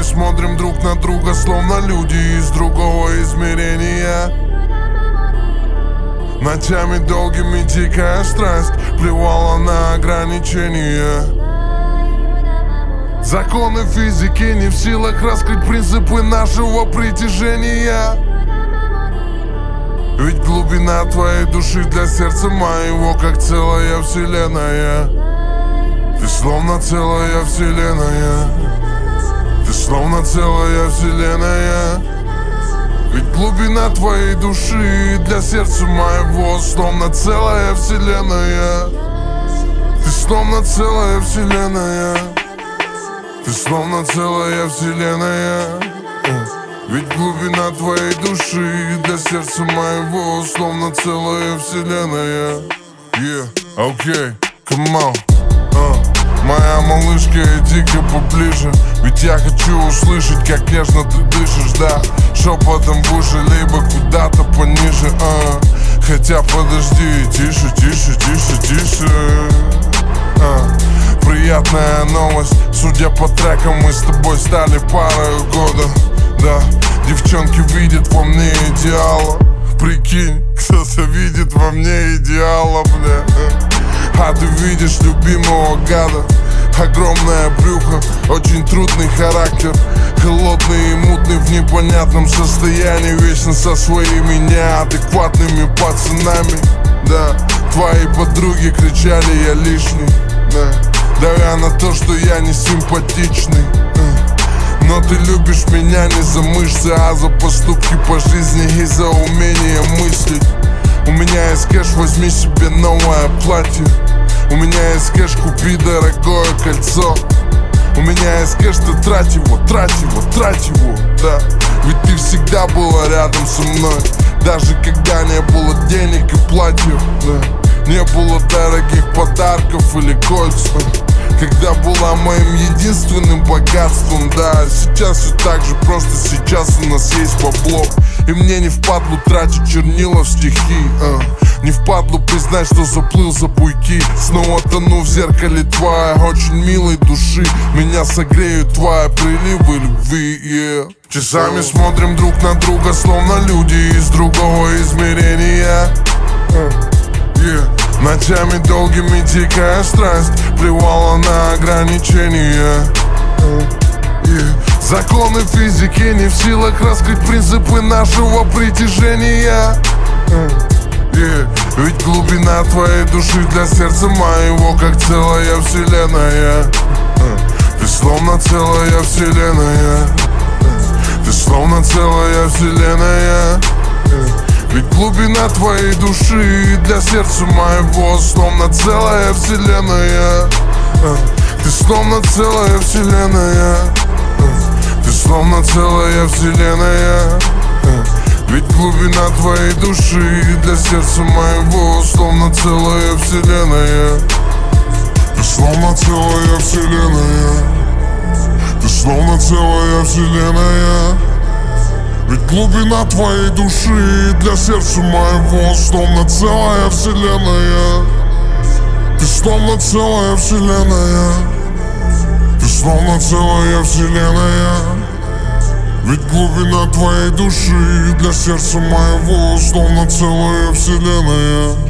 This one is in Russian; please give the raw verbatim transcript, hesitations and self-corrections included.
смотрим друг на друга, словно люди из другого измерения. Ночами долгими дикая страсть плевала на ограничения. Законы физики не в силах раскрыть принципы нашего притяжения. Ведь глубина твоей души для сердца моего как целая вселенная. Ты словно целая вселенная. Ты словно целая вселенная. Ведь глубина твоей души для сердца моего словно целая вселенная. Ты словно целая вселенная. Ты словно целая вселенная. Ведь глубина твоей души для сердца моего словно целая вселенная. Yeah, окей, okay, come on. uh. Моя малышка, иди-ка поближе. Ведь я хочу услышать, как нежно ты дышишь, да. Шепотом в уши, либо куда-то пониже, uh. Хотя подожди, тише, тише, тише, тише. uh. Приятная новость, судя по трекам, мы с тобой стали парой года. Да, девчонки видят во мне идеала. Прикинь, кто-то видит во мне идеала, бля. А ты видишь любимого гада. Огромное брюхо, очень трудный характер. Холодный и мутный в непонятном состоянии. Вечно со своими неадекватными пацанами. Да, твои подруги кричали, я лишний. Да, давя на то, что я не симпатичный. Но ты любишь меня не за мышцы, а за поступки по жизни и за умение мыслить. У меня есть кэш, возьми себе новое платье. У меня есть кэш, купи дорогое кольцо. У меня есть кэш, ты трать его, трать его, трать его, да. Ведь ты всегда была рядом со мной, даже когда не было денег и платьев, да. Не было дорогих подарков или кольца, когда была моим единственным богатством, да. Сейчас все так же, просто сейчас у нас есть бабло. И мне не впадлу тратить чернила в стихи, а. Не впадлу признать, что заплыл за буйки. Снова тону в зеркале твоей очень милой души. Меня согреют твои приливы любви, yeah. Часами смотрим друг на друга, словно люди из другого измерения, yeah. Ночами долгими дикая страсть плевала на ограничения, yeah. Законы физики не в силах раскрыть принципы нашего притяжения, yeah. Ведь глубина твоей души для сердца моего как целая вселенная. Ты словно целая вселенная. Ты словно целая вселенная. Ведь глубина твоей души для сердца моего словно целая вселенная. Ты словно целая вселенная. Ты словно целая вселенная. Ведь глубина твоей души для сердца моего словно целая вселенная. Ты словно целая вселенная. Ты словно целая вселенная. Ведь глубина твоей души для сердца моего словно целая вселенная. Ты словно целая вселенная. Ты словно целая вселенная. Ведь глубина твоей души для сердца моего словно целая вселенная.